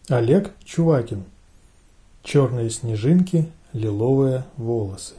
Олег Чувакин. Черные снежинки, лиловые волосы.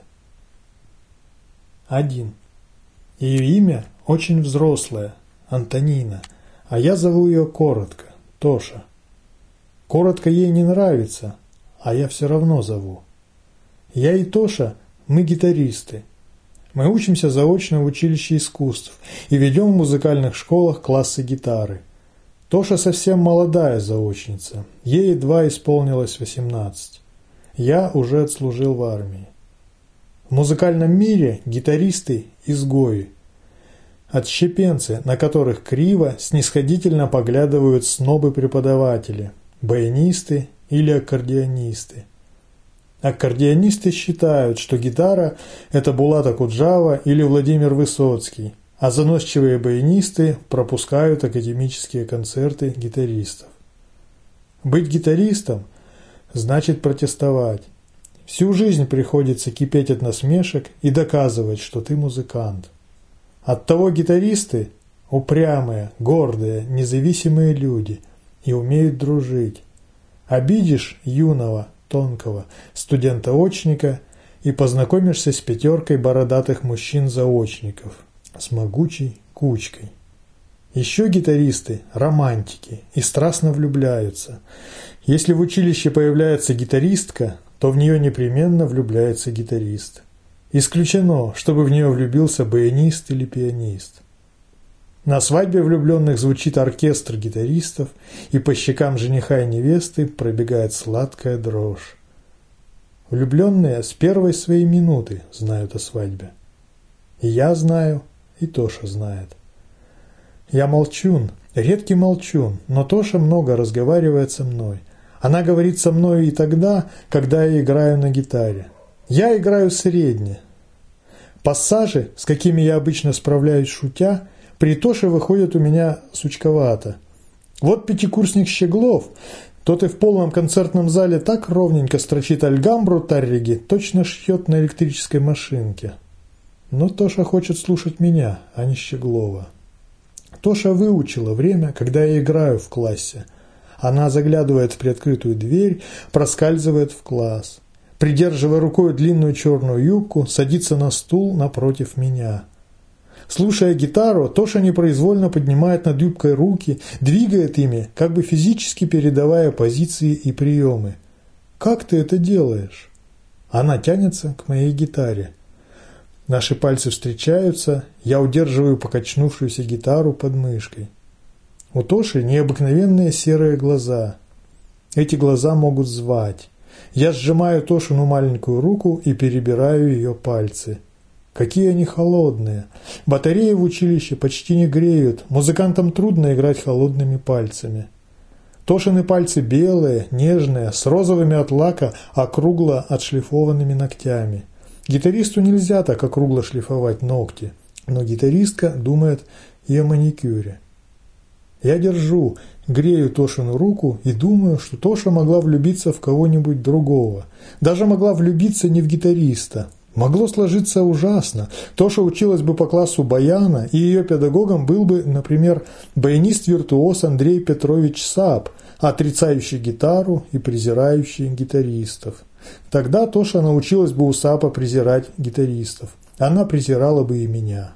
1. Ее имя очень взрослое, Антонина, а я зову ее коротко, Тоша. Коротко ей не нравится, а я все равно зову. Я и Тоша, мы гитаристы. Мы учимся заочно в училище искусств и ведем в музыкальных школах классы гитары. Тоша совсем молодая заочница, ей едва исполнилось 18. Я уже отслужил в армии. В музыкальном мире гитаристы – изгои. Отщепенцы, на которых криво, снисходительно поглядывают снобы-преподаватели, баянисты или аккордеонисты. Аккордеонисты считают, что гитара – это Булат Акуджава или Владимир Высоцкий, а заносчивые баянисты пропускают академические концерты гитаристов. Быть гитаристом – значит протестовать. Всю жизнь приходится кипеть от насмешек и доказывать, что ты музыкант. Оттого гитаристы – упрямые, гордые, независимые люди и умеют дружить. Обидишь юного, тонкого студента-очника и познакомишься с пятеркой бородатых мужчин-заочников, с могучей кучкой. Еще гитаристы – романтики и страстно влюбляются. Если в училище появляется гитаристка, то в нее непременно влюбляется гитарист. Исключено, чтобы в нее влюбился баянист или пианист. На свадьбе влюбленных звучит оркестр гитаристов, и по щекам жениха и невесты пробегает сладкая дрожь. Влюбленные с первой своей минуты знают о свадьбе. И я знаю, и Тоша знает. Я молчун, редкий молчун, но Тоша много разговаривает со мной. Она говорит со мной и тогда, когда я играю на гитаре. Я играю средне. Пассажи, с какими я обычно справляюсь шутя, при Тоше выходят у меня сучковато. Вот пятикурсник Щеглов, тот и в полном концертном зале так ровненько строчит альгамбру Тарриги, точно шьет на электрической машинке. Но Тоша хочет слушать меня, а не Щеглова. Тоша выучила время, когда я играю в классе. Она заглядывает в приоткрытую дверь, проскальзывает в класс. Придерживая рукой длинную черную юбку, садится на стул напротив меня. Слушая гитару, Тоша непроизвольно поднимает над юбкой руки, двигает ими, как бы физически передавая позиции и приемы. «Как ты это делаешь?» Она тянется к моей гитаре. Наши пальцы встречаются, я удерживаю покачнувшуюся гитару под мышкой. У Тоши необыкновенные серые глаза. Эти глаза могут звать. Я сжимаю Тошину маленькую руку и перебираю ее пальцы. Какие они холодные. Батареи в училище почти не греют. Музыкантам трудно играть холодными пальцами. Тошины пальцы белые, нежные, с розовыми от лака, округло отшлифованными ногтями. Гитаристу нельзя так округло шлифовать ногти, но гитаристка думает и о маникюре. Я держу, грею Тошину руку и думаю, что Тоша могла влюбиться в кого-нибудь другого. Даже могла влюбиться не в гитариста. Могло сложиться ужасно. Тоша училась бы по классу баяна, и ее педагогом был бы, например, баянист-виртуоз Андрей Петрович Сап, отрицающий гитару и презирающий гитаристов. Тогда Тоша научилась бы у Сапа презирать гитаристов. Она презирала бы и меня.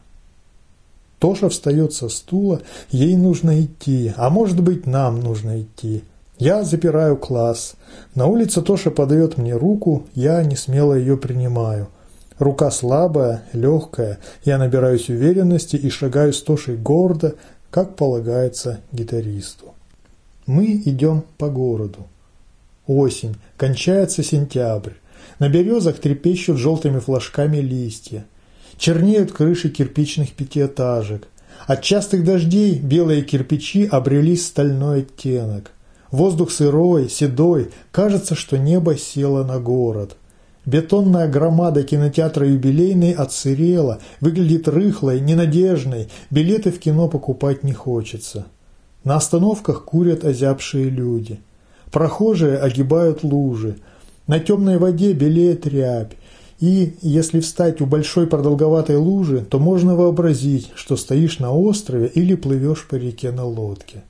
Тоша встает со стула, ей нужно идти, а может быть, нам нужно идти. Я запираю класс. На улице Тоша подает мне руку, я несмело ее принимаю. Рука слабая, легкая, я набираюсь уверенности и шагаю с Тошей гордо, как полагается гитаристу. Мы идем по городу. Осень, кончается сентябрь. На березах трепещут желтыми флажками листья. Чернеют крыши кирпичных пятиэтажек. От частых дождей белые кирпичи обрели стальной оттенок. Воздух сырой, седой, кажется, что небо село на город. Бетонная громада кинотеатра «Юбилейный» отсырела, выглядит рыхлой, ненадежной, билеты в кино покупать не хочется. На остановках курят озябшие люди. Прохожие огибают лужи. На темной воде белеет рябь. И, если встать у большой продолговатой лужи, то можно вообразить, что стоишь на острове или плывешь по реке на лодке.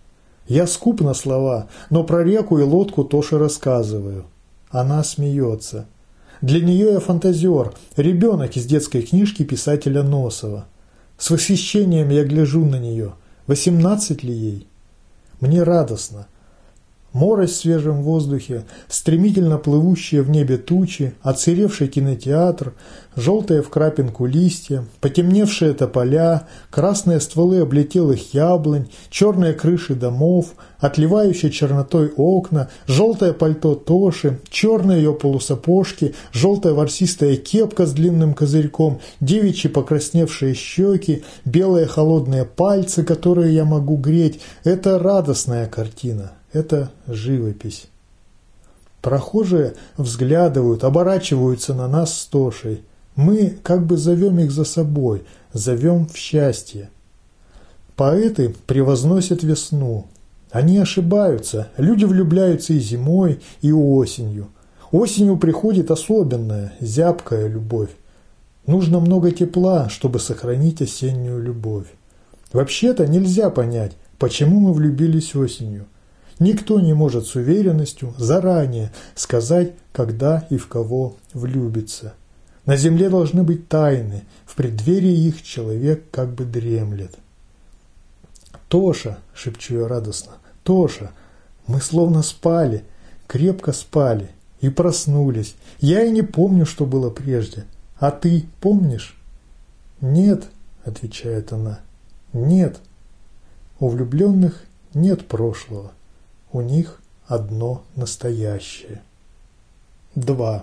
Я скуп на слова, но про реку и лодку Тоше рассказываю. Она смеется. Для нее я фантазер, ребенок из детской книжки писателя Носова. С восхищением я гляжу на нее. 18 ли ей? Мне радостно. Морось в свежем воздухе, стремительно плывущие в небе тучи, отсыревший кинотеатр, желтые в крапинку листья, потемневшие тополя, красные стволы облетелых яблонь, черные крыши домов, отливающие чернотой окна, желтое пальто Тоши, черные ее полусапожки, желтая ворсистая кепка с длинным козырьком, девичьи покрасневшие щеки, белые холодные пальцы, которые я могу греть – это радостная картина. Это живопись. Прохожие взглядывают, оборачиваются на нас с Тошей. Мы как бы зовем их за собой, зовем в счастье. Поэты превозносят весну. Они ошибаются. Люди влюбляются и зимой, и осенью. Осенью приходит особенная, зябкая любовь. Нужно много тепла, чтобы сохранить осеннюю любовь. Вообще-то нельзя понять, почему мы влюбились осенью. Никто не может с уверенностью заранее сказать, когда и в кого влюбится. На земле должны быть тайны, в преддверии их человек как бы дремлет. «Тоша!» – шепчу я радостно. «Тоша! Мы словно спали, крепко спали и проснулись. Я и не помню, что было прежде. А ты помнишь?» «Нет», – отвечает она, – «нет. У влюбленных нет прошлого. У них одно настоящее». 2.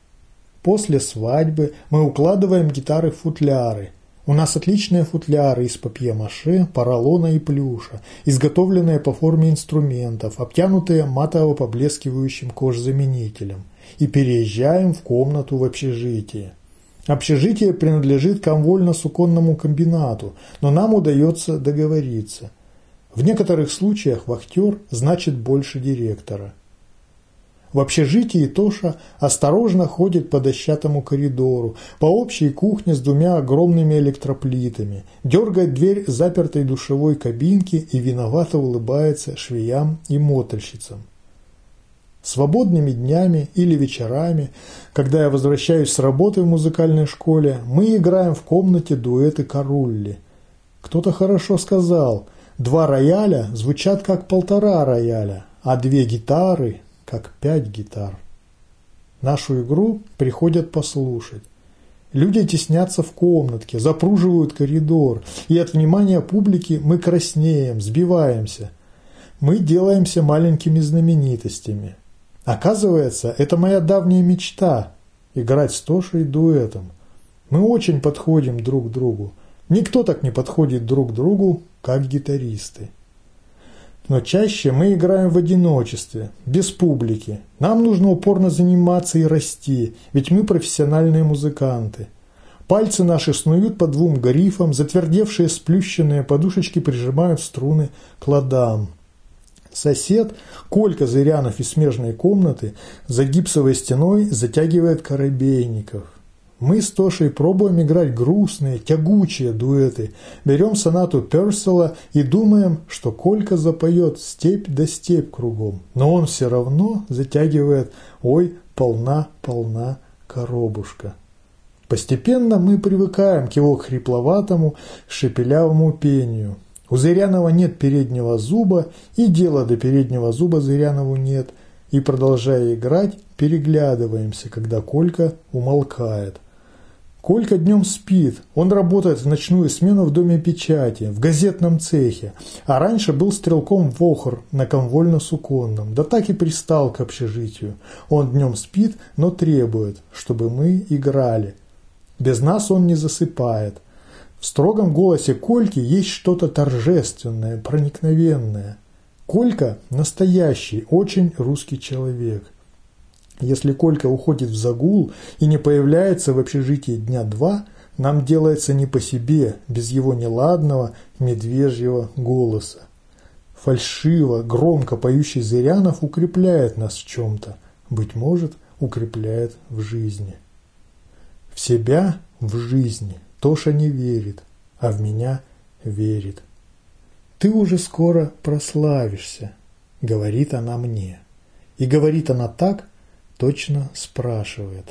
После свадьбы мы укладываем гитары в футляры. У нас отличные футляры из папье-маше, поролона и плюша, изготовленные по форме инструментов, обтянутые матово-поблескивающим кожзаменителем. И переезжаем в комнату в общежитие. Общежитие принадлежит комвольно-суконному комбинату, но нам удается договориться. В некоторых случаях вахтер значит больше директора. В общежитии Тоша осторожно ходит по дощатому коридору, по общей кухне с двумя огромными электроплитами, дергает дверь запертой душевой кабинки и виновато улыбается швеям и мотольщицам. Свободными днями или вечерами, когда я возвращаюсь с работы в музыкальной школе, мы играем в комнате дуэты Карулли. Кто-то хорошо сказал: 2 рояля звучат как 1,5 рояля, а 2 гитары как 5 гитар. Нашу игру приходят послушать. Люди теснятся в комнатке, запруживают коридор, и от внимания публики мы краснеем, сбиваемся. Мы делаемся маленькими знаменитостями. Оказывается, это моя давняя мечта – играть с Тошей дуэтом. Мы очень подходим друг к другу. Никто так не подходит друг к другу, как гитаристы. Но чаще мы играем в одиночестве, без публики. Нам нужно упорно заниматься и расти, ведь мы профессиональные музыканты. Пальцы наши снуют по 2 грифам, затвердевшие сплющенные подушечки прижимают струны к ладам. Сосед, Колька Зырянов из смежной комнаты, за гипсовой стеной затягивает Коробейников. Мы с Тошей пробуем играть грустные, тягучие дуэты, берем сонату Персела и думаем, что Колька запоет степь да степь кругом, но он все равно затягивает «Ой, полна, полна коробушка». Постепенно мы привыкаем к его хрипловатому, шепелявому пению. У Зырянова нет переднего зуба, и дела до переднего зуба Зырянову нет, и, продолжая играть, переглядываемся, когда Колька умолкает. Колька днем спит, он работает в ночную смену в Доме печати, в газетном цехе, а раньше был стрелком в ОХР на комвольно-суконном, да так и пристал к общежитию. Он днем спит, но требует, чтобы мы играли. Без нас он не засыпает. В строгом голосе Кольки есть что-то торжественное, проникновенное. Колька – настоящий, очень русский человек. Если Колька уходит в загул и не появляется в общежитии дня 2, нам делается не по себе, без его неладного медвежьего голоса. Фальшиво, громко поющий Зырянов укрепляет нас в чем-то, быть может, укрепляет в жизни. В себя, в жизни Тоша не верит, а в меня верит. «Ты уже скоро прославишься», — говорит она мне. И говорит она так, точно спрашивает.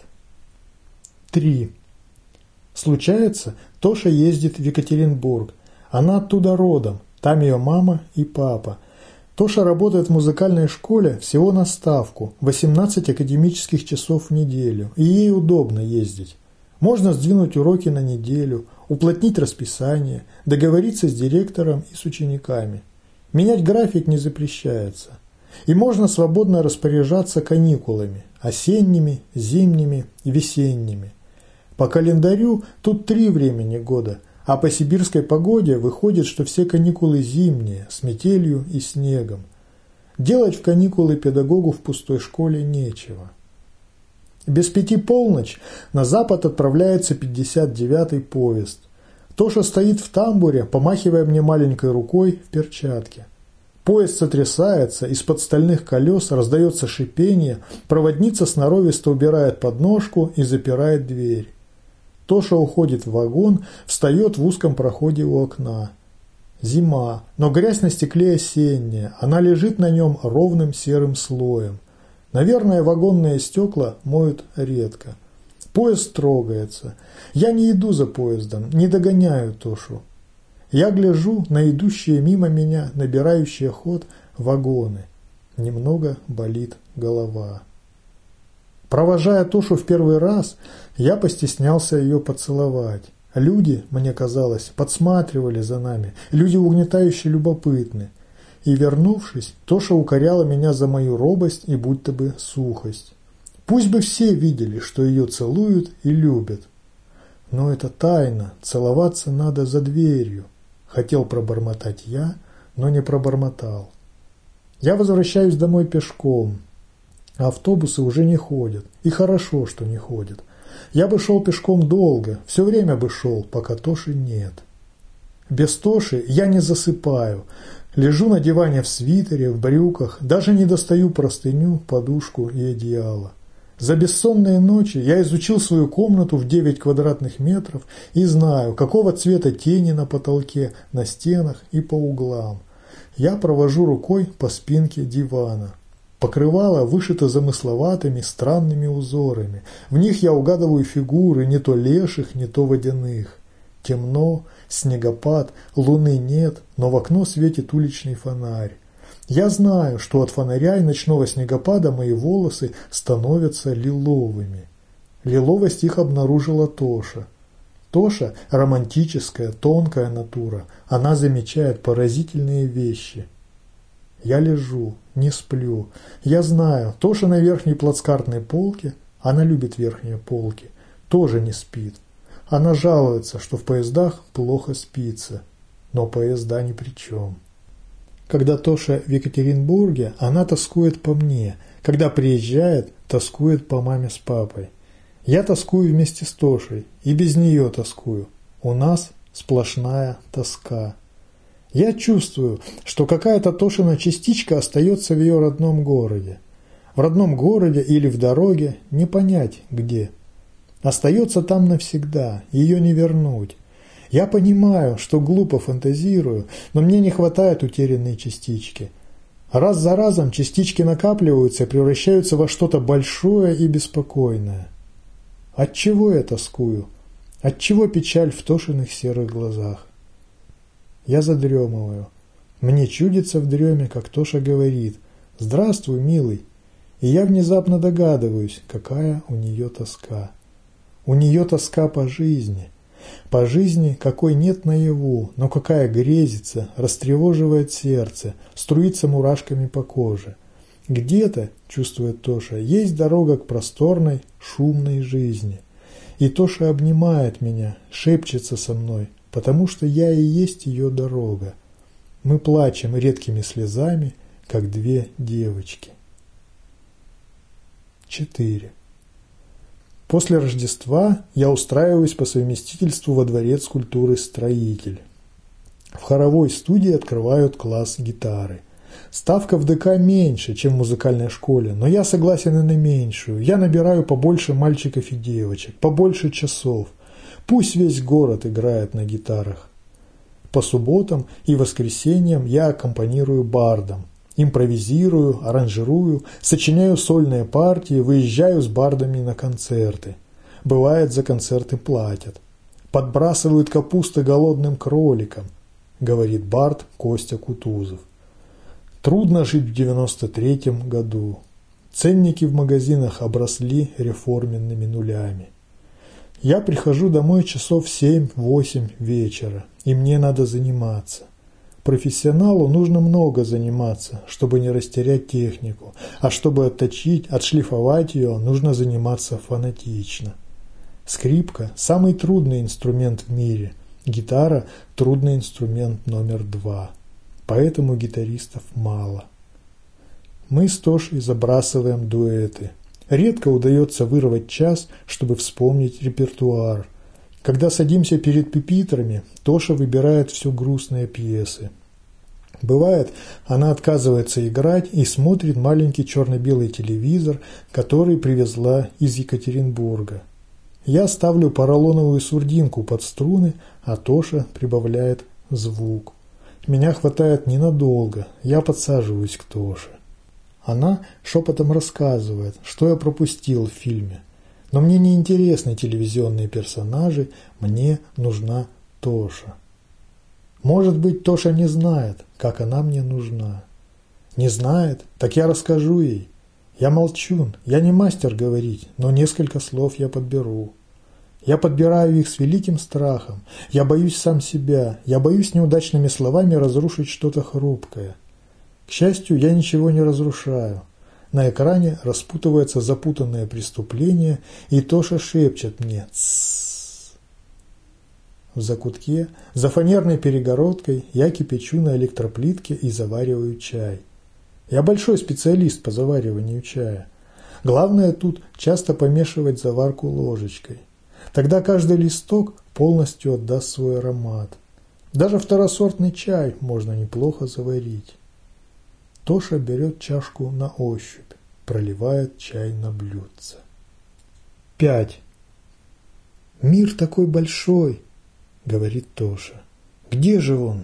3. Случается, Тоша ездит в Екатеринбург. Она оттуда родом, там ее мама и папа. Тоша работает в музыкальной школе всего на ставку, 18 академических часов в неделю, и ей удобно ездить. Можно сдвинуть уроки на неделю, уплотнить расписание, договориться с директором и с учениками. Менять график не запрещается. И можно свободно распоряжаться каникулами – осенними, зимними и весенними. По календарю тут 3 времени года, а по сибирской погоде выходит, что все каникулы зимние, с метелью и снегом. Делать в каникулы педагогу в пустой школе нечего. Без 5 полночь на запад отправляется 59-й поезд. Тоша стоит в тамбуре, помахивая мне маленькой рукой в перчатке. Поезд сотрясается, из-под стальных колес раздается шипение, проводница сноровисто убирает подножку и запирает дверь. Тоша уходит в вагон, встает в узком проходе у окна. Зима, но грязь на стекле осенняя, она лежит на нем ровным серым слоем. Наверное, вагонные стекла моют редко. Поезд трогается. Я не иду за поездом, не догоняю Тошу. Я гляжу на идущие мимо меня, набирающие ход вагоны. Немного болит голова. Провожая Тошу в первый раз, я постеснялся ее поцеловать. Люди, мне казалось, подсматривали за нами, люди угнетающе любопытны. И, вернувшись, Тоша укоряла меня за мою робость и будто бы сухость. Пусть бы все видели, что ее целуют и любят. Но это тайна, целоваться надо за дверью. Хотел пробормотать я, но не пробормотал. Я возвращаюсь домой пешком. Автобусы уже не ходят. И хорошо, что не ходят. Я бы шел пешком долго, все время бы шел, пока Тоши нет. Без Тоши я не засыпаю. Лежу на диване в свитере, в брюках, даже не достаю простыню, подушку и одеяло. За бессонные ночи я изучил свою комнату в 9 квадратных метров и знаю, какого цвета тени на потолке, на стенах и по углам. Я провожу рукой по спинке дивана. Покрывало вышито замысловатыми странными узорами. В них я угадываю фигуры не то леших, не то водяных. Темно, снегопад, луны нет, но в окно светит уличный фонарь. Я знаю, что от фонаря и ночного снегопада мои волосы становятся лиловыми. Лиловость их обнаружила Тоша. Тоша – романтическая, тонкая натура. Она замечает поразительные вещи. Я лежу, не сплю. Я знаю, Тоша на верхней плацкартной полке, она любит верхние полки, тоже не спит. Она жалуется, что в поездах плохо спится, но поезда ни при чем. Когда Тоша в Екатеринбурге, она тоскует по мне. Когда приезжает, тоскует по маме с папой. Я тоскую вместе с Тошей, и без нее тоскую. У нас сплошная тоска. Я чувствую, что какая-то Тошина частичка остается в ее родном городе. В родном городе или в дороге, не понять где. Остается там навсегда, ее не вернуть. Я понимаю, что глупо фантазирую, но мне не хватает утерянной частички. Раз за разом частички накапливаются и превращаются во что-то большое и беспокойное. Отчего я тоскую? Отчего печаль в Тошиных серых глазах? Я задремываю. Мне чудится в дреме, как Тоша говорит: «Здравствуй, милый». И я внезапно догадываюсь, какая у нее тоска. У нее тоска по жизни. По жизни, какой нет наяву, но какая грезится, растревоживает сердце, струится мурашками по коже. Где-то, чувствует Тоша, есть дорога к просторной, шумной жизни. И Тоша обнимает меня, шепчется со мной, потому что я и есть ее дорога. Мы плачем редкими слезами, как 2 девочки. 4. После Рождества я устраиваюсь по совместительству во дворец культуры «Строитель». В хоровой студии открывают класс гитары. Ставка в ДК меньше, чем в музыкальной школе, но я согласен и на меньшую. Я набираю побольше мальчиков и девочек, побольше часов. Пусть весь город играет на гитарах. По субботам и воскресеньям я аккомпанирую бардам. Импровизирую, аранжирую, сочиняю сольные партии, выезжаю с бардами на концерты. Бывает, за концерты платят. Подбрасывают капусты голодным кроликам, говорит бард Костя Кутузов. Трудно жить в 93-м году. Ценники в магазинах обросли реформенными нулями. Я прихожу домой часов в 7-8 вечера, и мне надо заниматься. Профессионалу нужно много заниматься, чтобы не растерять технику, а чтобы отточить, отшлифовать ее, нужно заниматься фанатично. Скрипка – самый трудный инструмент в мире, гитара – трудный инструмент номер 2, поэтому гитаристов мало. Мы с Тошей забрасываем дуэты. Редко удается вырвать час, чтобы вспомнить репертуар. Когда садимся перед пюпитрами, Тоша выбирает все грустные пьесы. Бывает, она отказывается играть и смотрит маленький черно-белый телевизор, который привезла из Екатеринбурга. Я ставлю поролоновую сурдинку под струны, а Тоша прибавляет звук. Меня хватает ненадолго, я подсаживаюсь к Тоше. Она шепотом рассказывает, что я пропустил в фильме. Но мне не интересны телевизионные персонажи, мне нужна Тоша. Может быть, Тоша не знает, как она мне нужна. Не знает? Так я расскажу ей. Я молчун, я не мастер говорить, но несколько слов я подберу. Я подбираю их с великим страхом. Я боюсь сам себя, я боюсь неудачными словами разрушить что-то хрупкое. К счастью, я ничего не разрушаю. На экране распутывается запутанное преступление, и Тоша шепчет мне «Тссс». В закутке, за фанерной перегородкой, я кипячу на электроплитке и завариваю чай. Я большой специалист по завариванию чая. Главное тут часто помешивать заварку ложечкой. Тогда каждый листок полностью отдаст свой аромат. Даже второсортный чай можно неплохо заварить. Тоша берет чашку на ощупь, проливает чай на блюдце. 5. «Мир такой большой», — говорит Тоша. «Где же он?»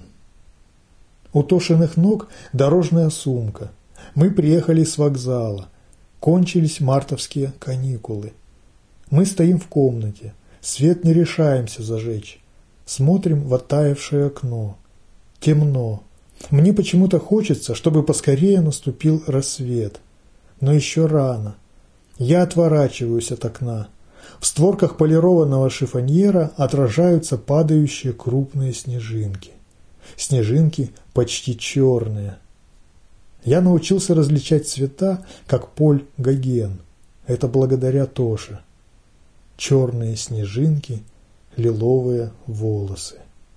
У Тошиных ног дорожная сумка. Мы приехали с вокзала. Кончились мартовские каникулы. Мы стоим в комнате. Свет не решаемся зажечь. Смотрим в оттаившее окно. Темно. Мне почему-то хочется, чтобы поскорее наступил рассвет. Но еще рано. Я отворачиваюсь от окна. В створках полированного шифоньера отражаются падающие крупные снежинки. Снежинки почти черные. Я научился различать цвета, как Поль Гоген. Это благодаря Тоше. Черные снежинки, лиловые волосы.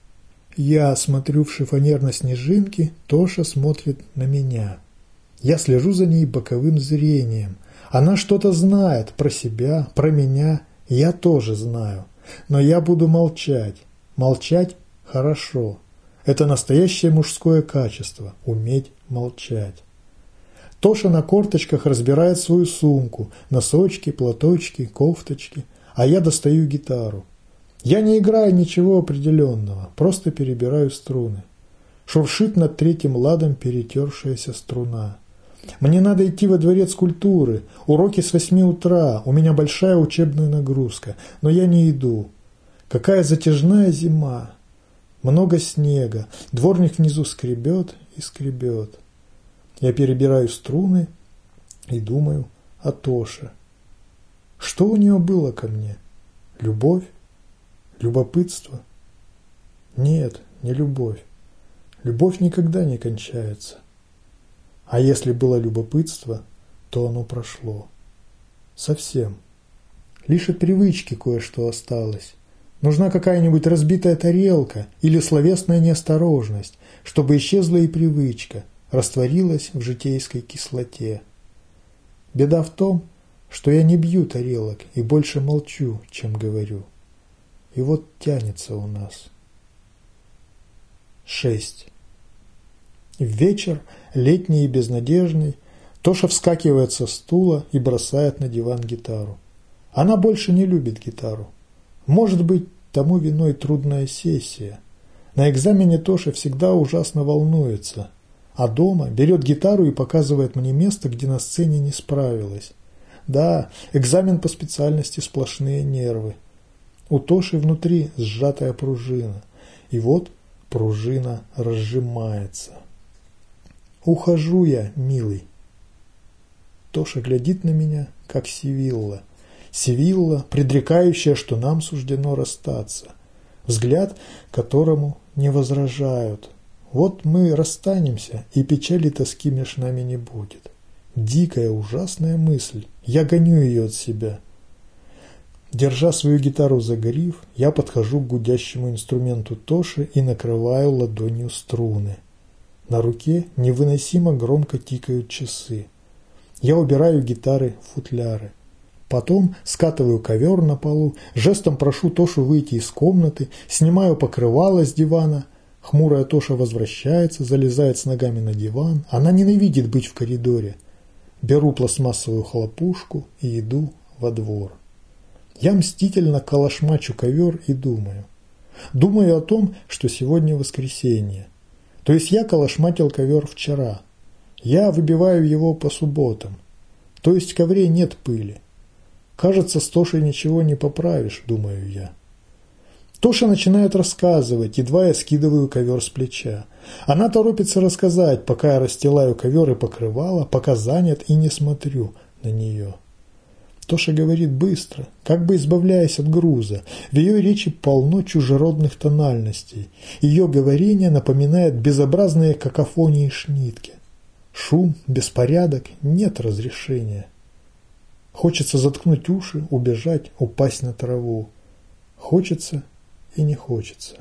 Я смотрю в шифоньер на снежинки, Тоша смотрит на меня. Я слежу за ней боковым зрением. Она что-то знает про себя, про меня, я тоже знаю. Но я буду молчать. Молчать хорошо. Это настоящее мужское качество – уметь молчать. Тоша на корточках разбирает свою сумку, носочки, платочки, кофточки, а я достаю гитару. Я не играю ничего определенного, просто перебираю струны. Шуршит над третьим ладом перетершаяся струна. Мне надо идти во дворец культуры, уроки с 8 утра, у меня большая учебная нагрузка, но я не иду. Какая затяжная зима. Много снега, дворник внизу скребет и скребет. Я перебираю струны и думаю о Тоше. Что у нее было ко мне? Любовь? Любопытство? Нет, не любовь. Любовь никогда не кончается. А если было любопытство, то оно прошло. Совсем. Лишь от привычки кое-что осталось. Нужна какая-нибудь разбитая тарелка или словесная неосторожность, чтобы исчезла и привычка, растворилась в житейской кислоте. Беда в том, что я не бью тарелок и больше молчу, чем говорю. И вот тянется у нас. 6. В вечер, летний и безнадежный, Тоша вскакивает со стула и бросает на диван гитару. Она больше не любит гитару. Может быть, тому виной трудная сессия. На экзамене Тоша всегда ужасно волнуется, а дома берет гитару и показывает мне место, где на сцене не справилась. Да, экзамен по специальности сплошные нервы. У Тоши внутри сжатая пружина, и вот пружина разжимается. Ухожу я, милый. Тоша глядит на меня, как Севилла. Севилла, предрекающая, что нам суждено расстаться. Взгляд, которому не возражают. Вот мы расстанемся, и печали тоски меж нами не будет. Дикая, ужасная мысль. Я гоню ее от себя. Держа свою гитару за гриф, я подхожу к гудящему инструменту Тоши и накрываю ладонью струны. На руке невыносимо громко тикают часы. Я убираю гитары в футляры. Потом скатываю ковер на полу, жестом прошу Тошу выйти из комнаты, снимаю покрывало с дивана. Хмурая Тоша возвращается, залезает с ногами на диван. Она ненавидит быть в коридоре. Беру пластмассовую хлопушку и иду во двор. Я мстительно калашмачу ковер и думаю. Думаю о том, что сегодня воскресенье. То есть я калашматил ковер вчера. Я выбиваю его по субботам. То есть в ковре нет пыли. Кажется, с Тошей ничего не поправишь, думаю я. Тоша начинает рассказывать, едва я скидываю ковер с плеча. Она торопится рассказать, пока я расстилаю ковер и покрывало, пока занят и не смотрю на нее. Тоша говорит быстро, как бы избавляясь от груза. В ее речи полно чужеродных тональностей. Ее говорение напоминает безобразные какофонии Шнитке. Шум, беспорядок, нет разрешения. Хочется заткнуть уши, убежать, упасть на траву. Хочется и не хочется.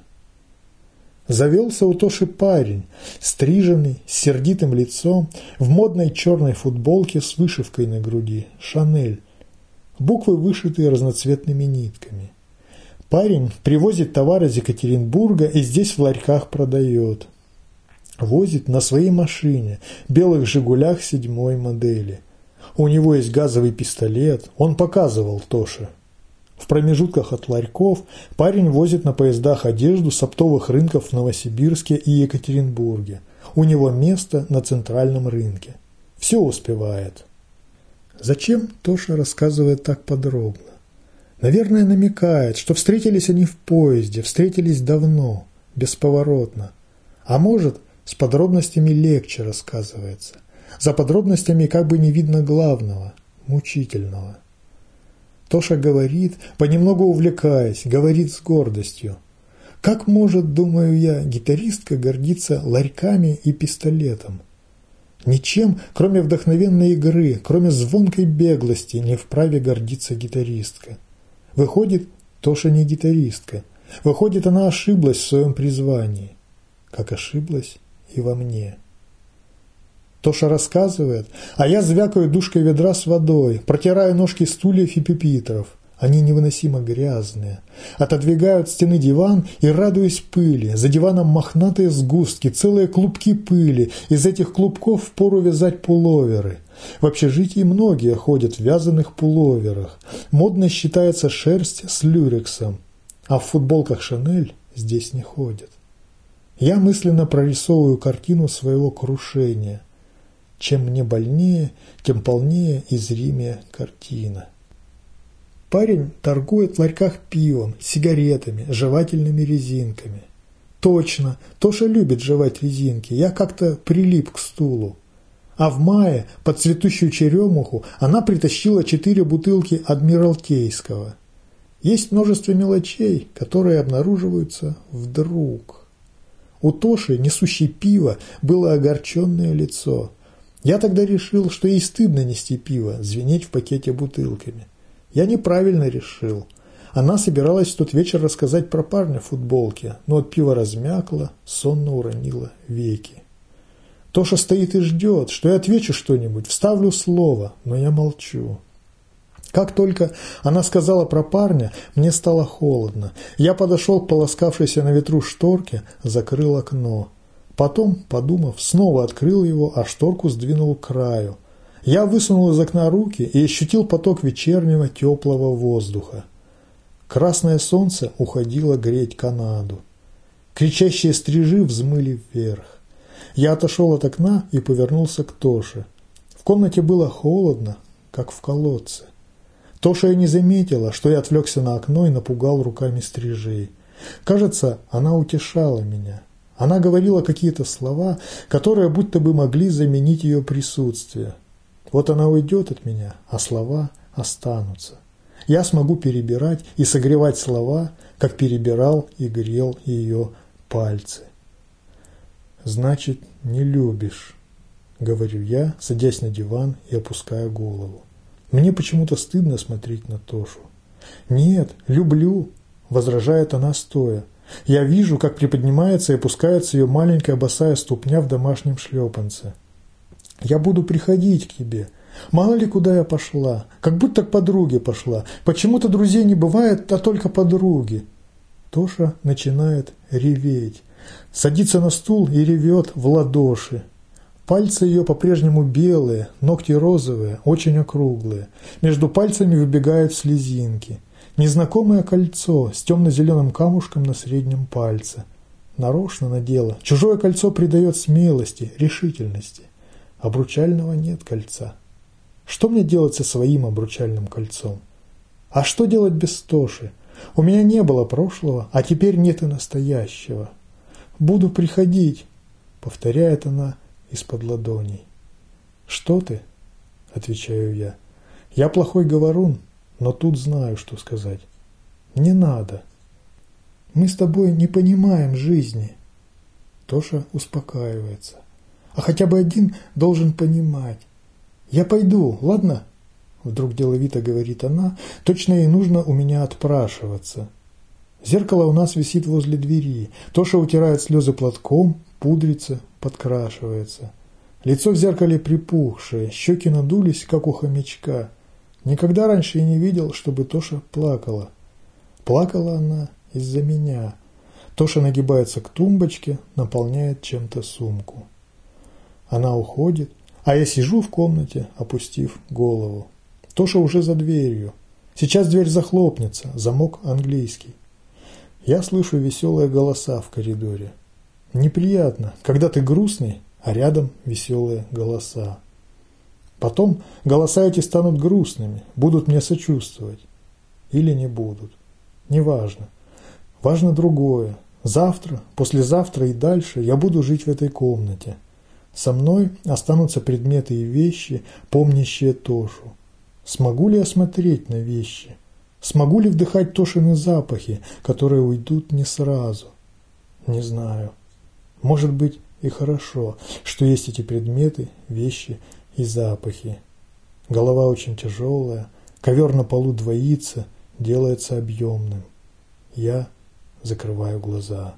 Завелся у Тоши парень, стриженный, с сердитым лицом, в модной черной футболке с вышивкой на груди, «Шанель». Буквы вышитые разноцветными нитками. Парень привозит товар из Екатеринбурга и здесь в ларьках продает. Возит на своей машине, белых «Жигулях» 7-й модели. У него есть газовый пистолет, он показывал Тоше. В промежутках от ларьков парень возит на поездах одежду с оптовых рынков в Новосибирске и Екатеринбурге. У него место на центральном рынке. Все успевает. Зачем Тоша рассказывает так подробно? Наверное, намекает, что встретились они в поезде, встретились давно, бесповоротно. А может, с подробностями легче рассказывается. За подробностями как бы не видно главного, мучительного. Тоша говорит, понемногу увлекаясь, говорит с гордостью. Как может, думаю я, гитаристка гордиться ларьками и пистолетом? Ничем, кроме вдохновенной игры, кроме звонкой беглости, не вправе гордиться гитаристка. Выходит, Тоша не гитаристка. Выходит, она ошиблась в своем призвании. Как ошиблась и во мне. Тоша рассказывает, а я звякаю дужкой ведра с водой, протираю ножки стульев и пюпитров. Они невыносимо грязные. Отодвигаю от стены диван и радуюсь пыли. За диваном мохнатые сгустки, целые клубки пыли. Из этих клубков впору вязать пуловеры. В общежитии многие ходят в вязаных пуловерах. Модно считается шерсть с люрексом. А в футболках «Шанель» здесь не ходят. Я мысленно прорисовываю картину своего крушения. Чем мне больнее, тем полнее и зримее картина. Парень торгует в ларьках пивом, сигаретами, жевательными резинками. Точно, Тоша любит жевать резинки, я как-то прилип к стулу. А в мае под цветущую черемуху она притащила 4 бутылки Адмиралтейского. Есть множество мелочей, которые обнаруживаются вдруг. У Тоши, несущей пиво, было огорченное лицо. Я тогда решил, что ей стыдно нести пиво, звенеть в пакете бутылками. Я неправильно решил. Она собиралась в тот вечер рассказать про парня в футболке, но от пива размякла, сонно уронила веки. Тоша стоит и ждет, что я отвечу что-нибудь, вставлю слово, но я молчу. Как только она сказала про парня, мне стало холодно. Я подошел к полоскавшейся на ветру шторке, закрыл окно. Потом, подумав, снова открыл его, а шторку сдвинул к краю. Я высунул из окна руки и ощутил поток вечернего теплого воздуха. Красное солнце уходило греть Канаду. Кричащие стрижи взмыли вверх. Я отошел от окна и повернулся к Тоше. В комнате было холодно, как в колодце. Тоша и не заметила, что я отвлекся на окно и напугал руками стрижей. Кажется, она утешала меня. Она говорила какие-то слова, которые будто бы могли заменить ее присутствие. Вот она уйдет от меня, а слова останутся. Я смогу перебирать и согревать слова, как перебирал и грел ее пальцы. «Значит, не любишь», — говорю я, садясь на диван и опуская голову. Мне почему-то стыдно смотреть на Тошу. «Нет, люблю», — возражает она стоя. Я вижу, как приподнимается и опускается ее маленькая босая ступня в домашнем шлепанце. «Я буду приходить к тебе. Мало ли куда я пошла, как будто к подруге пошла. Почему-то друзей не бывает, а только подруги». Тоша начинает реветь. Садится на стул и ревет в ладоши. Пальцы ее по-прежнему белые, ногти розовые, очень округлые. Между пальцами выбегают слезинки. Незнакомое кольцо с темно-зеленым камушком на среднем пальце. Нарочно надела. Чужое кольцо придает смелости, решительности. Обручального нет кольца. Что мне делать со своим обручальным кольцом? А что делать без Тоши? У меня не было прошлого, а теперь нет и настоящего. «Буду приходить», — повторяет она из-под ладоней. «Что ты?» — отвечаю я. «Я плохой говорун, но тут знаю, что сказать. Не надо. Мы с тобой не понимаем жизни». Тоша успокаивается. «А хотя бы один должен понимать. Я пойду, ладно?» Вдруг деловито говорит она. Точно ей нужно у меня отпрашиваться. Зеркало у нас висит возле двери. Тоша утирает слезы платком, пудрится, подкрашивается. Лицо в зеркале припухшее, щеки надулись, как у хомячка. Никогда раньше я не видел, чтобы Тоша плакала. Плакала она из-за меня. Тоша нагибается к тумбочке, наполняет чем-то сумку. Она уходит, а я сижу в комнате, опустив голову. Тоша уже за дверью. Сейчас дверь захлопнется, замок английский. Я слышу веселые голоса в коридоре. Неприятно, когда ты грустный, а рядом веселые голоса. Потом голоса эти станут грустными, будут мне сочувствовать. Или не будут. Неважно. Важно другое. Завтра, послезавтра и дальше я буду жить в этой комнате. Со мной останутся предметы и вещи, помнящие Тошу. Смогу ли я смотреть на вещи? Смогу ли вдыхать Тошины запахи, которые уйдут не сразу? Не знаю. Может быть и хорошо, что есть эти предметы, вещи и запахи. Голова очень тяжелая, ковер на полу двоится, делается объемным. Я закрываю глаза.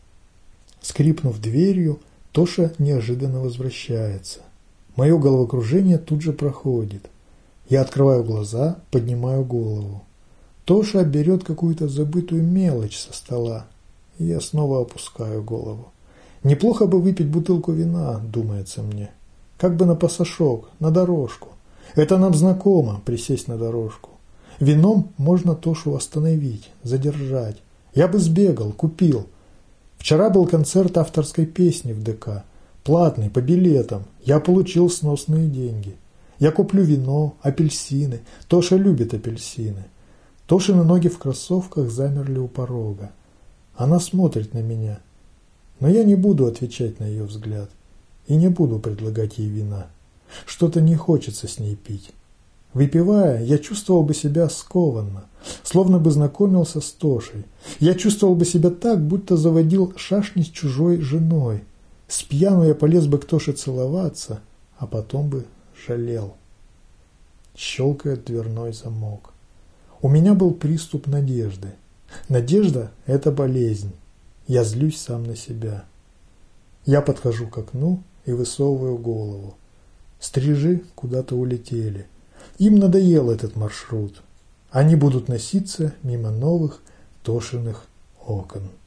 Скрипнув дверью, Тоша неожиданно возвращается. Мое головокружение тут же проходит. Я открываю глаза, поднимаю голову. Тоша берет какую-то забытую мелочь со стола, и я снова опускаю голову. Неплохо бы выпить бутылку вина, думается мне. Как бы на пасашок, на дорожку. Это нам знакомо, присесть на дорожку. Вином можно Тошу остановить, задержать. Я бы сбегал, купил. Вчера был концерт авторской песни в ДК. Платный, по билетам. Я получил сносные деньги. Я куплю вино, апельсины. Тоша любит апельсины. Тошины ноги в кроссовках замерли у порога. Она смотрит на меня. Но я не буду отвечать на ее взгляд. И не буду предлагать ей вина. Что-то не хочется с ней пить. Выпивая, я чувствовал бы себя скованно, словно бы знакомился с Тошей. Я чувствовал бы себя так, будто заводил шашни с чужой женой. С пьяну я полез бы к Тоше целоваться, а потом бы жалел. Щелкает дверной замок. У меня был приступ надежды. Надежда – это болезнь. Я злюсь сам на себя. Я подхожу к окну и высовываю голову. Стрижи куда-то улетели. Им надоел этот маршрут. Они будут носиться мимо новых Тошиных окон.